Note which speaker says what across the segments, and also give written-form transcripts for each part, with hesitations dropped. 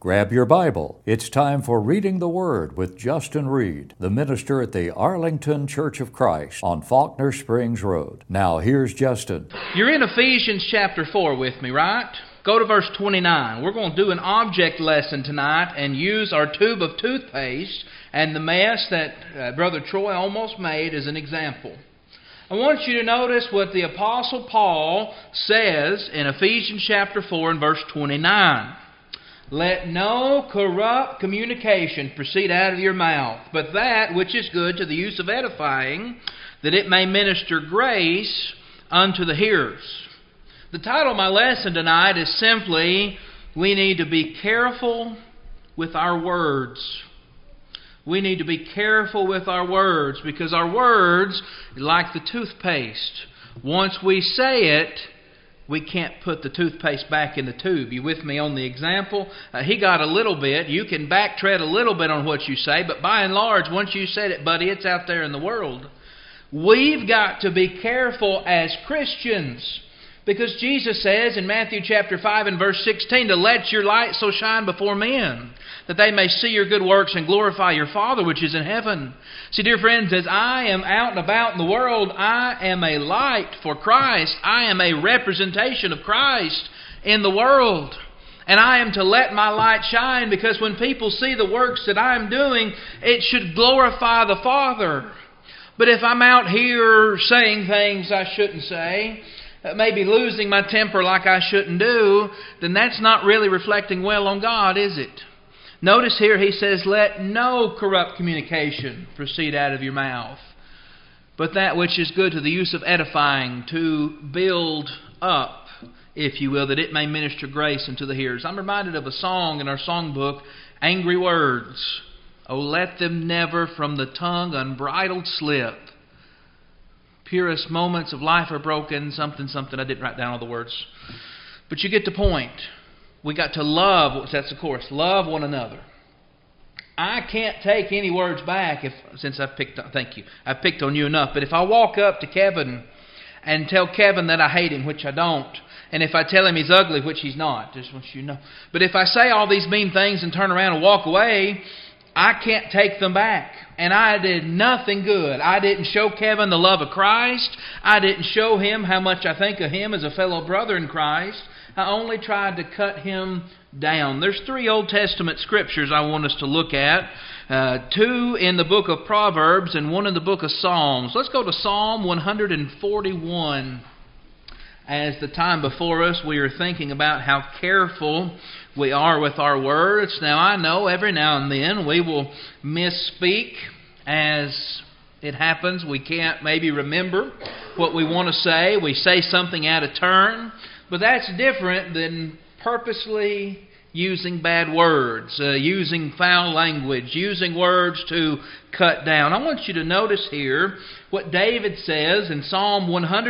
Speaker 1: Grab your Bible. It's time for Reading the Word with Justin Reed, the minister at the Arlington Church of Christ on Faulkner Springs Road. Now, here's Justin.
Speaker 2: You're in Ephesians chapter 4 with me, right? Go to verse 29. We're going to do an object lesson tonight and use our tube of toothpaste and the mess that Brother Troy almost made as an example. I want you to notice what the Apostle Paul says in Ephesians chapter 4 and verse 29. Let no corrupt communication proceed out of your mouth, but that which is good to the use of edifying, that it may minister grace unto the hearers. The title of my lesson tonight is simply, we need to be careful with our words. We need to be careful with our words, because our words are like the toothpaste. Once we say it, we can't put the toothpaste back in the tube. You with me on the example? He got a little bit. You can backtread a little bit on what you say, but by and large, once you said it, buddy, it's out there in the world. We've got to be careful as Christians, because Jesus says in Matthew chapter 5 and verse 16, to let your light so shine before men, that they may see your good works and glorify your Father which is in heaven. See, dear friends, as I am out and about in the world, I am a light for Christ. I am a representation of Christ in the world. And I am to let my light shine, because when people see the works that I am doing, it should glorify the Father. But if I'm out here saying things I shouldn't say, maybe losing my temper like I shouldn't do, then that's not really reflecting well on God, is it? Notice here he says, let no corrupt communication proceed out of your mouth, but that which is good to the use of edifying, to build up, if you will, that it may minister grace unto the hearers. I'm reminded of a song in our songbook, Angry Words. Oh, let them never from the tongue unbridled slip. Purest moments of life are broken, something. I didn't write down all the words. But you get the point. We got to love, that's the chorus, love one another. I can't take any words back I've picked on you enough. But if I walk up to Kevin and tell Kevin that I hate him, which I don't, and if I tell him he's ugly, which he's not, just want you to know. But if I say all these mean things and turn around and walk away, I can't take them back. And I did nothing good. I didn't show Kevin the love of Christ. I didn't show him how much I think of him as a fellow brother in Christ. I only tried to cut him down. There's 3 Old Testament scriptures I want us to look at. 2 in the book of Proverbs and 1 in the book of Psalms. Let's go to Psalm 141. As the time before us, we are thinking about how careful we are with our words. Now, I know every now and then we will misspeak as it happens. We can't maybe remember what we want to say. We say something out of turn. But that's different than purposely using bad words, using foul language, using words to cut down. I want you to notice here what David says in Psalm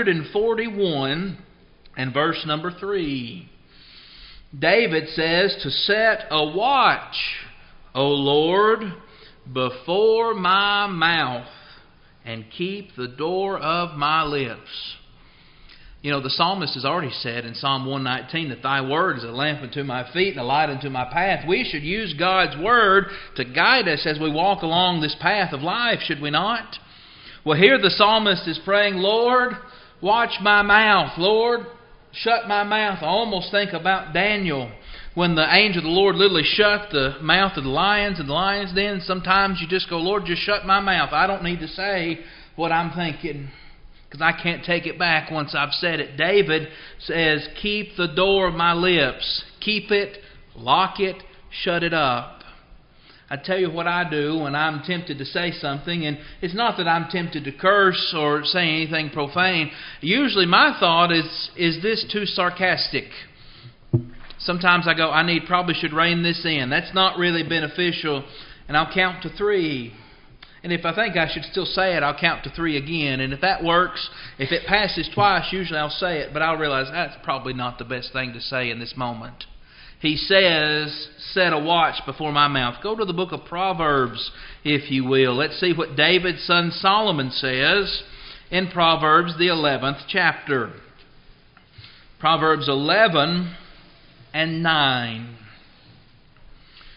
Speaker 2: 141 and verse number 3. David says, to set a watch, O Lord, before my mouth, and keep the door of my lips. You know, the psalmist has already said in Psalm 119 that thy word is a lamp unto my feet and a light unto my path. We should use God's word to guide us as we walk along this path of life, should we not? Well, here the psalmist is praying, Lord, watch my mouth. Lord, shut my mouth. I almost think about Daniel when the angel of the Lord literally shut the mouth of the lions in the lion's den. Sometimes you just go, Lord, just shut my mouth. I don't need to say what I'm thinking, because I can't take it back once I've said it. David says, keep the door of my lips. Keep it, lock it, shut it up. I tell you what I do when I'm tempted to say something, and it's not that I'm tempted to curse or say anything profane. Usually my thought is this too sarcastic? Sometimes I go, probably should rein this in. That's not really beneficial, and I'll count to 3. And if I think I should still say it, I'll count to 3 again. And if that works, if it passes twice, usually I'll say it. But I'll realize that's probably not the best thing to say in this moment. He says, set a watch before my mouth. Go to the book of Proverbs, if you will. Let's see what David's son Solomon says in Proverbs, the 11th chapter. Proverbs 11 and 9.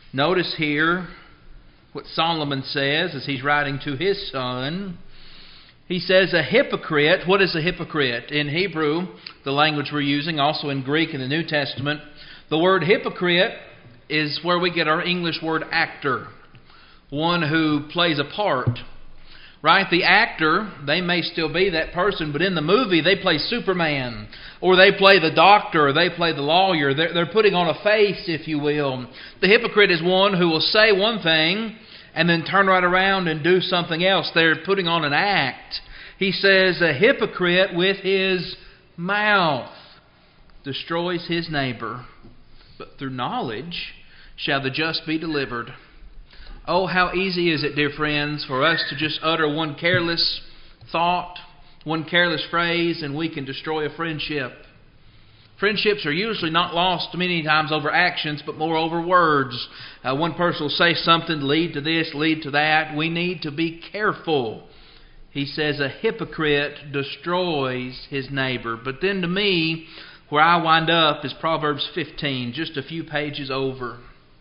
Speaker 2: Notice here what Solomon says as he's writing to his son. He says a hypocrite. What is a hypocrite? In Hebrew, the language we're using, also in Greek in the New Testament, the word hypocrite is where we get our English word actor. One who plays a part. Right? The actor, they may still be that person, but in the movie they play Superman, or they play the doctor, or they play the lawyer. They're putting on a face, if you will. The hypocrite is one who will say one thing and then turn right around and do something else. They're putting on an act. He says, a hypocrite with his mouth destroys his neighbor, but through knowledge shall the just be delivered. Oh, how easy is it, dear friends, for us to just utter one careless thought, one careless phrase, and we can destroy a friendship. Friendships are usually not lost many times over actions, but more over words. One person will say something, lead to this, lead to that. We need to be careful. He says a hypocrite destroys his neighbor. But then to me, where I wind up is Proverbs 15, just a few pages over.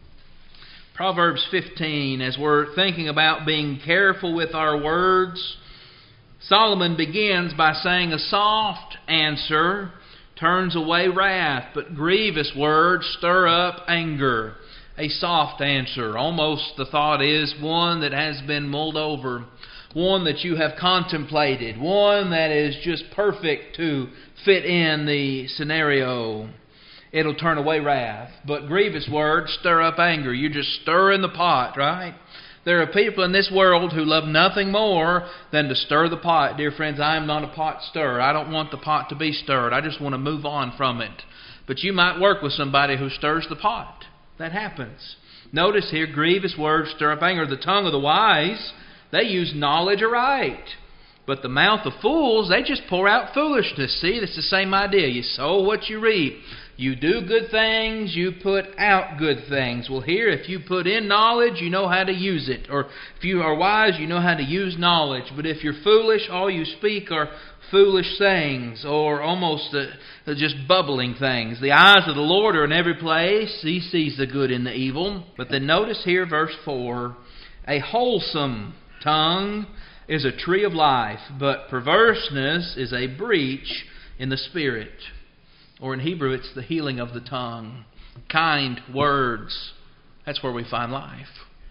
Speaker 2: Proverbs 15, as we're thinking about being careful with our words, Solomon begins by saying a soft answer turns away wrath, but grievous words stir up anger. A soft answer, almost the thought is one that has been mulled over, one that you have contemplated, one that is just perfect to fit in the scenario. It'll turn away wrath. But grievous words stir up anger. You're just stirring the pot, right? There are people in this world who love nothing more than to stir the pot. Dear friends, I am not a pot stirrer. I don't want the pot to be stirred. I just want to move on from it. But you might work with somebody who stirs the pot. That happens. Notice here, grievous words stir up anger. The tongue of the wise, they use knowledge aright. But the mouth of fools, they just pour out foolishness. See, it's the same idea. You sow what you reap. You do good things, you put out good things. Well, here, if you put in knowledge, you know how to use it. Or if you are wise, you know how to use knowledge. But if you're foolish, all you speak are foolish sayings, or almost just bubbling things. The eyes of the Lord are in every place. He sees the good and the evil. But then notice here, verse 4, a wholesome tongue is a tree of life, but perverseness is a breach in the spirit. Or in Hebrew, it's the healing of the tongue. Kind words. That's where we find life.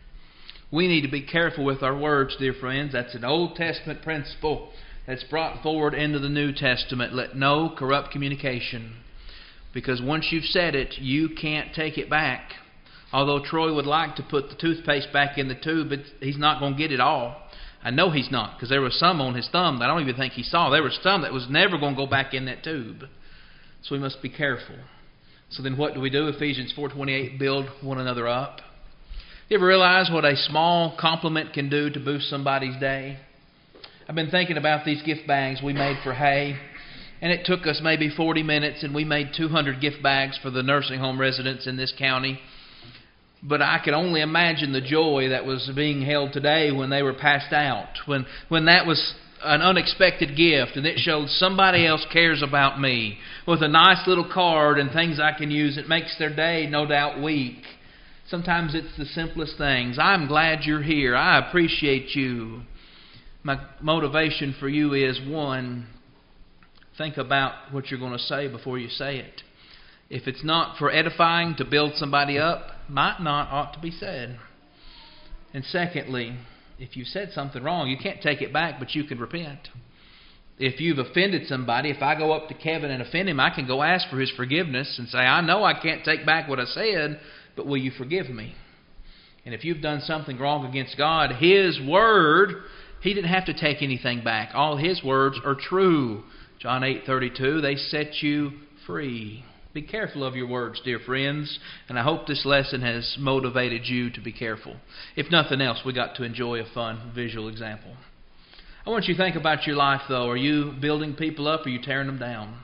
Speaker 2: We need to be careful with our words, dear friends. That's an Old Testament principle that's brought forward into the New Testament. Let no corrupt communication. Because once you've said it, you can't take it back. Although Troy would like to put the toothpaste back in the tube, he's not going to get it all. I know he's not, because there was some on his thumb that I don't even think he saw. There was some that was never going to go back in that tube. So we must be careful. So then what do we do? Ephesians 4:28, build one another up. You ever realize what a small compliment can do to boost somebody's day? I've been thinking about these gift bags we made for hay. And it took us maybe 40 minutes, and we made 200 gift bags for the nursing home residents in this county. But I can only imagine the joy that was being held today when they were passed out. When that was an unexpected gift, and it showed somebody else cares about me with a nice little card and things I can use. It makes their day, no doubt, week. Sometimes it's the simplest things. I'm glad you're here. I appreciate you. My motivation for you is, one, think about what you're going to say before you say it. If it's not for edifying, to build somebody up, might not ought to be said. And secondly, if you said something wrong, you can't take it back, but you can repent. If you've offended somebody, if I go up to Kevin and offend him, I can go ask for his forgiveness and say, I know I can't take back what I said, but will you forgive me? And if you've done something wrong against God, His Word, He didn't have to take anything back. All His words are true. John 8:32, they set you free. Be careful of your words, dear friends, and I hope this lesson has motivated you to be careful. If nothing else, we got to enjoy a fun visual example. I want you to think about your life, though. Are you building people up or are you tearing them down?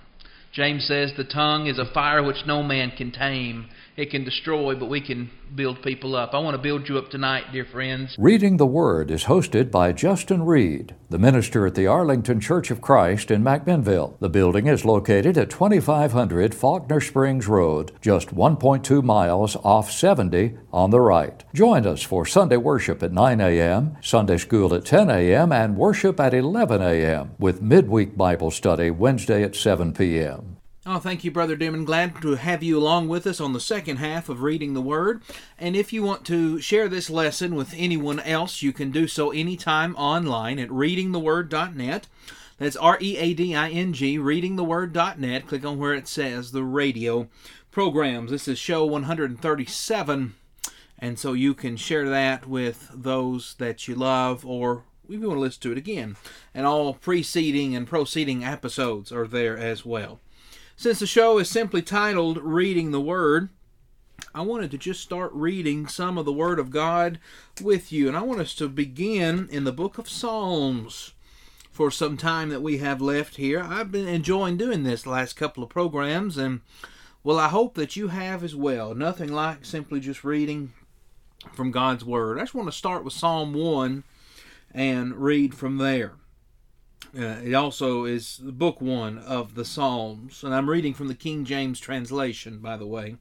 Speaker 2: James says the tongue is a fire which no man can tame. It can destroy, but we can build people up. I want to build you up tonight, dear friends.
Speaker 1: Reading the Word is hosted by Justin Reed, the minister at the Arlington Church of Christ in McMinnville. The building is located at 2500 Faulkner Springs Road, just 1.2 miles off 70 on the right. Join us for Sunday worship at 9 a.m., Sunday school at 10 a.m., and worship at 11 a.m., with midweek Bible study Wednesday at 7 p.m.
Speaker 3: Oh, thank you, Brother Dimon. Glad to have you along with us on the second half of Reading the Word. And if you want to share this lesson with anyone else, you can do so anytime online at readingtheword.net. That's READING, readingtheword.net. Click on where it says the radio programs. This is show 137, and so you can share that with those that you love, or if you want to listen to it again. And all preceding and proceeding episodes are there as well. Since the show is simply titled Reading the Word, I wanted to just start reading some of the Word of God with you. And I want us to begin in the book of Psalms for some time that we have left here. I've been enjoying doing this the last couple of programs, and well, I hope that you have as well. Nothing like simply just reading from God's Word. I just want to start with Psalm 1 and read from there. It also is book 1 of the Psalms, and I'm reading from the King James translation, by the way.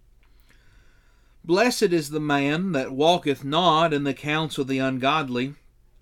Speaker 3: Blessed is the man that walketh not in the counsel of the ungodly,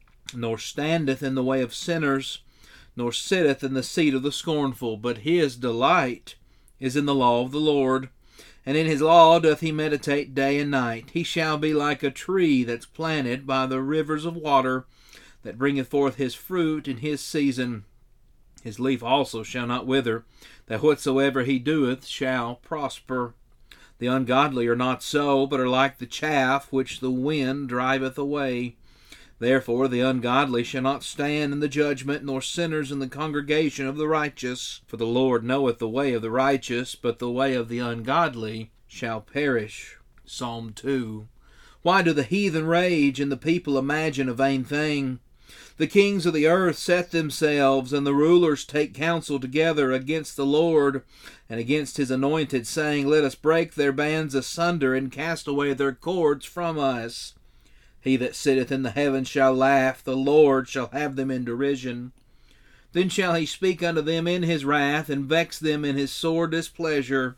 Speaker 3: nor standeth in the way of sinners, nor sitteth in the seat of the scornful, but his delight is in the law of the Lord, and in his law doth he meditate day and night. He shall be like a tree that's planted by the rivers of water, that bringeth forth his fruit in his season. His leaf also shall not wither, that whatsoever he doeth shall prosper. The ungodly are not so, but are like the chaff which the wind driveth away. Therefore the ungodly shall not stand in the judgment, nor sinners in the congregation of the righteous. For the Lord knoweth the way of the righteous, but the way of the ungodly shall perish. Psalm 2. Why do the heathen rage, and the people imagine a vain thing? The kings of the earth set themselves, and the rulers take counsel together against the Lord and against his anointed, saying, Let us break their bands asunder, and cast away their cords from us. He that sitteth in the heavens shall laugh, the Lord shall have them in derision. Then shall he speak unto them in his wrath, and vex them in his sore displeasure.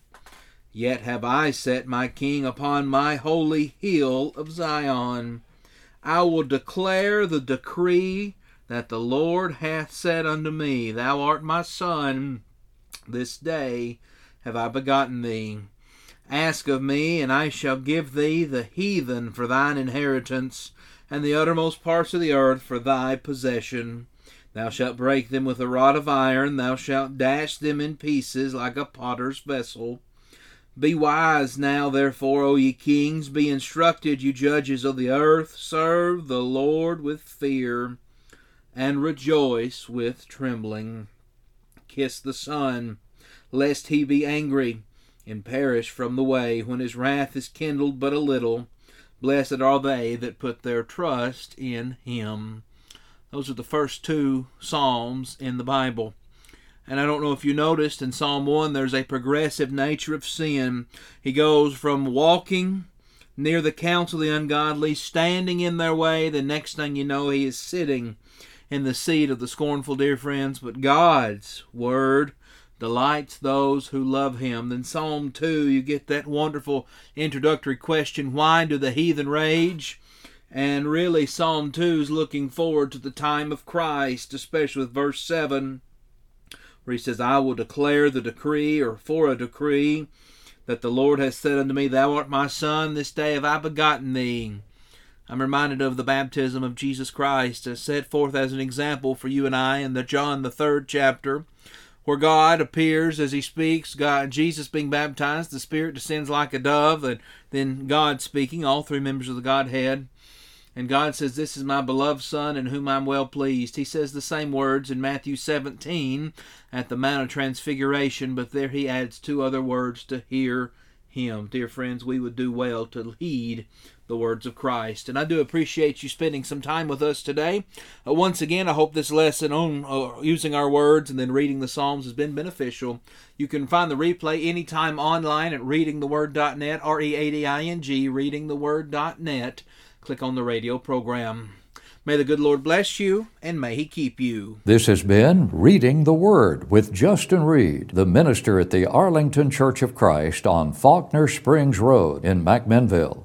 Speaker 3: Yet have I set my king upon my holy hill of Zion. I will declare the decree that the Lord hath said unto me, Thou art my son, this day have I begotten thee. Ask of me, and I shall give thee the heathen for thine inheritance, and the uttermost parts of the earth for thy possession. Thou shalt break them with a rod of iron, thou shalt dash them in pieces like a potter's vessel. Be wise now, therefore, O ye kings, be instructed, you judges of the earth. Serve the Lord with fear, and rejoice with trembling. Kiss the Son, lest he be angry, and perish from the way, when his wrath is kindled but a little. Blessed are they that put their trust in him. Those are the first 2 Psalms in the Bible. And I don't know if you noticed, in Psalm 1, there's a progressive nature of sin. He goes from walking near the counsel of the ungodly, standing in their way. The next thing you know, he is sitting in the seat of the scornful, dear friends. But God's Word delights those who love him. Then Psalm 2, you get that wonderful introductory question, why do the heathen rage? And really, Psalm 2 is looking forward to the time of Christ, especially with verse 7, where he says, I will declare the decree, or for a decree, that the Lord has said unto me, Thou art my son, this day have I begotten thee. I'm reminded of the baptism of Jesus Christ, as set forth as an example for you and I in the John the 3rd chapter, where God appears as he speaks, Jesus being baptized, the Spirit descends like a dove, and then God speaking, all 3 members of the Godhead. And God says, This is my beloved Son, in whom I'm well pleased. He says the same words in Matthew 17 at the Mount of Transfiguration, but there he adds 2 other words to hear Him. Dear friends, we would do well to heed the words of Christ. And I do appreciate you spending some time with us today. Once again, I hope this lesson on using our words and then reading the Psalms has been beneficial. You can find the replay anytime online at readingtheword.net, R-E-A-D-I-N-G, readingtheword.net. Click on the radio program. May the good Lord bless you, and may He keep you.
Speaker 1: This has been Reading the Word with Justin Reed, the minister at the Arlington Church of Christ on Faulkner Springs Road in McMinnville.